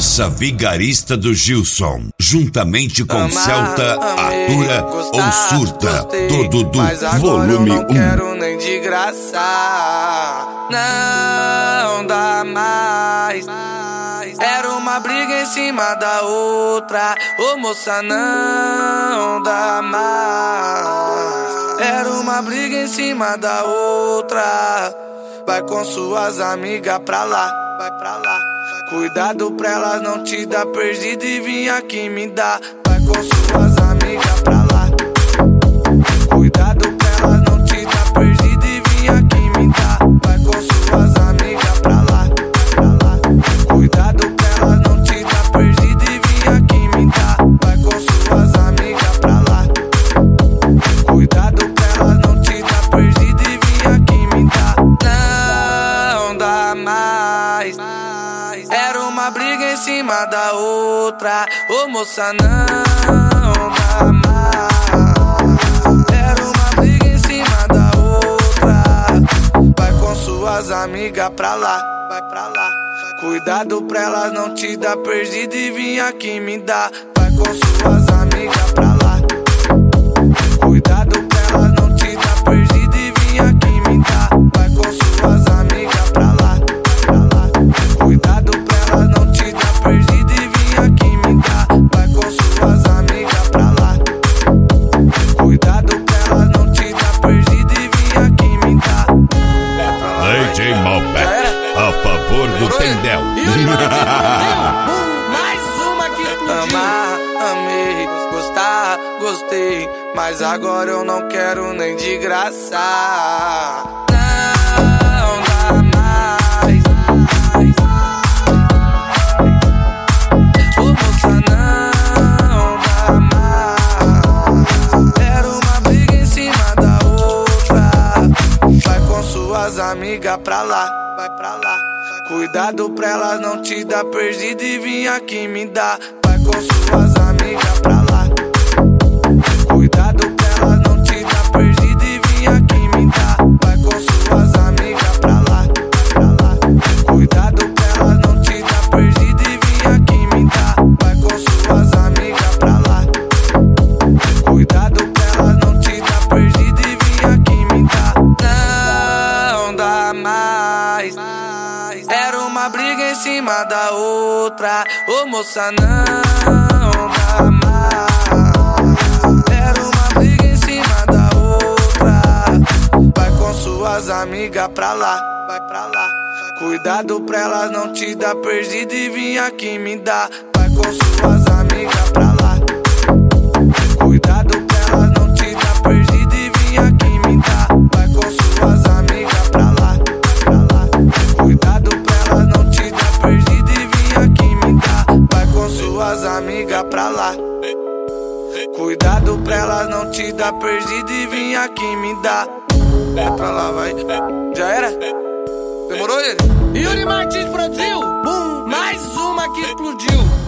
Força Vigarista do Gilson, juntamente com Celta, Atura ou Surta, do Dudu, volume 1. Não quero nem de graça, não dá mais. Era uma briga em cima da outra, ô moça, não dá mais. Era uma briga em cima da outra. Vai com suas amigas pra lá, vai pra lá. Cuidado pra elas não te dar perdido e vir aqui me dar. Vai com suas amigas pra lá. Cuidado pra elas não te dar perdido e vir aqui me dar. Vai com suas amigas pra lá, pra lá. Cuidado pra elas não te dar perdido e vir aqui me dar. Vai com suas amigas pra lá. Cuidado pra elas não te dar perdido e vir aqui me dar. Não dá mais. Era uma briga em cima da outra, ô moça, não dá mais. Era uma briga em cima da outra. Vai com suas amigas pra lá, vai pra lá. Cuidado pra elas não te dar perdido e vir aqui me dar. Vai com suas amigas pra lá. Cuidado pra elas não te dar perdido e vir aqui me dar. Vai com suas amigas pra lá, pra lá. Cuidado pra elas não te dar perdido e vir aqui me dar. Vai com suas amigas pra lá. Cuidado pra elas não te dar perdido e vir aqui me dar. DJ Malbec, a favor do Tendel. Mais uma que explodiu. Amar, amei, gostar, gostei, mas agora eu não quero nem de graça. Não dá mais. Ô moça, não dá mais. Era uma briga em cima da outra. Vai com suas amigas pra lá, vai pra lá. Cuidado pra elas não te dar perdido e vir aqui me dar. Vai com suas amigas pra lá. Cuidado pra elas não te dar perdido e vir aqui me dar. Vai com suas amigas pra lá, pra lá. Cuidado pra elas não te dar perdido e vir aqui me dar. Vai com suas amigas pra lá. Cuidado pra elas não te dar perdido e vir aqui me dar. Não dá mais. Era uma briga em cima da outra, ô moça, não dá mais. Era uma briga em cima da outra. Vai com suas amigas pra lá, vai pra lá. Cuidado pra elas não te dar perdido e vir aqui me dar. Vai com suas amigas pra lá. Cuidado pra elas não te dar perdido e vir aqui me dar. Vai com suas amigas pra lá, pra lá. Cuidado pra elas não te dar perdido e vir aqui me dar. Vai com suas amigas pra lá. Cuidado pra elas não te dar perdido e vir aqui me dar. É pra lá, vai. Já era? Demorou ele? Yuri Martins produziu. Mais uma que explodiu.